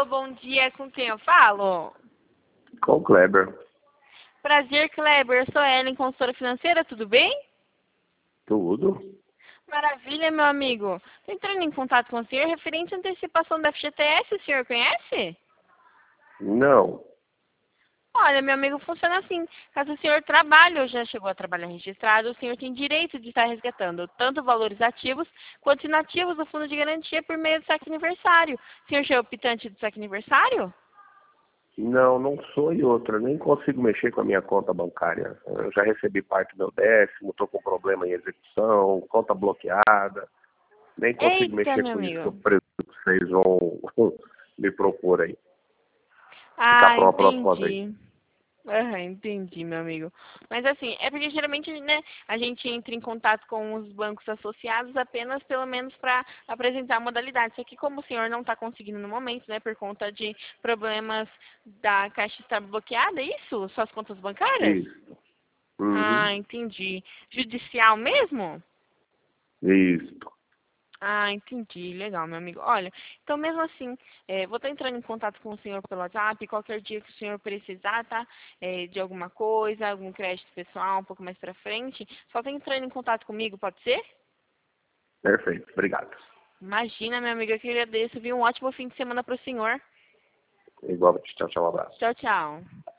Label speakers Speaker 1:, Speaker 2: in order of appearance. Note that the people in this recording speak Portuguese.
Speaker 1: Alô, bom dia, com quem eu falo?
Speaker 2: Com o Kleber.
Speaker 1: Prazer, Kleber, eu sou Ellen, consultora financeira, tudo bem?
Speaker 2: Tudo?
Speaker 1: Maravilha, meu amigo. Tô entrando em contato com o senhor referente à antecipação da FGTS, o senhor conhece?
Speaker 2: Não.
Speaker 1: Olha, meu amigo, funciona assim. Caso o senhor trabalhe ou já chegou a trabalhar registrado, o senhor tem direito de estar resgatando tanto valores ativos quanto inativos do fundo de garantia por meio do saque aniversário. O senhor já é optante do saque aniversário?
Speaker 2: Não, não sou e outra. Nem consigo mexer com a minha conta bancária. Eu já recebi parte do meu décimo, estou com problema em execução, conta bloqueada. Nem consigo
Speaker 1: Eita,
Speaker 2: mexer
Speaker 1: meu
Speaker 2: com isso que eu
Speaker 1: amigo.
Speaker 2: presumo que vocês vão me propor aí. Ficar
Speaker 1: Ah,
Speaker 2: para uma próxima vez.
Speaker 1: entendi. Aham, entendi, meu amigo. Mas assim, é porque geralmente, né, a gente entra em contato com os bancos associados apenas, pelo menos, para apresentar a modalidade. Só que como o senhor não está conseguindo no momento, né, por conta de problemas da caixa estar bloqueada, é isso? Suas contas bancárias?
Speaker 2: Isso. Uhum.
Speaker 1: Ah, entendi. Judicial mesmo?
Speaker 2: Isso.
Speaker 1: Ah, entendi. Legal, meu amigo. Olha, então mesmo assim, vou estar entrando em contato com o senhor pelo WhatsApp, qualquer dia que o senhor precisar, tá? De alguma coisa, algum crédito pessoal, um pouco mais pra frente, só tá entrando em contato comigo, pode ser?
Speaker 2: Perfeito. Obrigado.
Speaker 1: Imagina, meu amigo, eu que agradeço, viu? Um ótimo fim de semana pro senhor.
Speaker 2: Igual. Tchau, tchau. Um abraço.
Speaker 1: Tchau, tchau.